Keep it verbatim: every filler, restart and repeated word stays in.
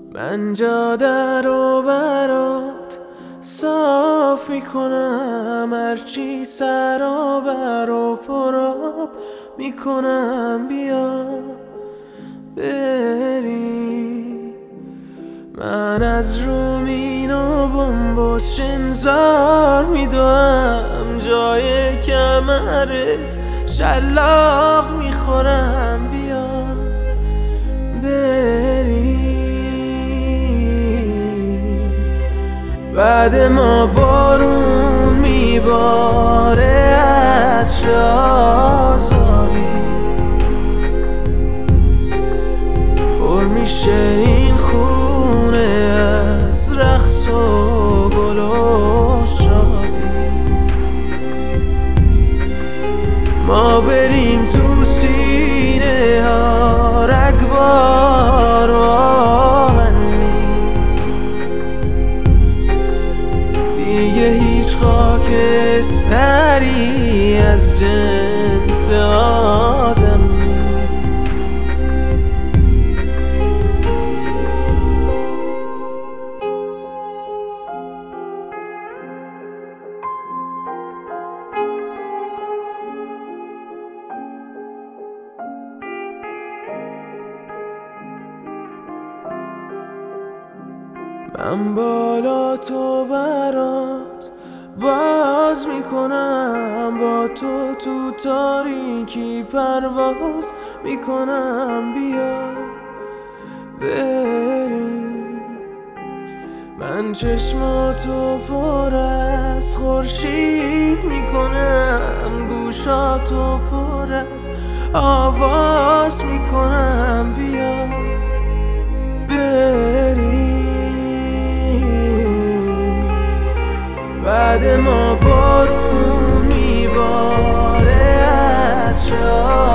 من جاده رو برات صاف میکنم، هرچی سرابر و پراب میکنم. بیا بری، من از رومین و بمبوس شنزار میدوم، جای کمرت شلاق میخورم. بیا بری، بعد ما بارون میباره از آزادی، پر میشه این خونه از رقص و گل و شادی. ما بریم تو سینه ها رگبار و آهن نیست، دیگه هیچ خاکستری از جنس آدم نیست. من بالا تو برات باز میکنم، با تو تو تاریکی پرواز میکنم. بیا بریم، من چشماتو پر از خورشید میکنم، گوشاتو پر از آواز میکنم. بیا بریم، بعد ما بارون میباره از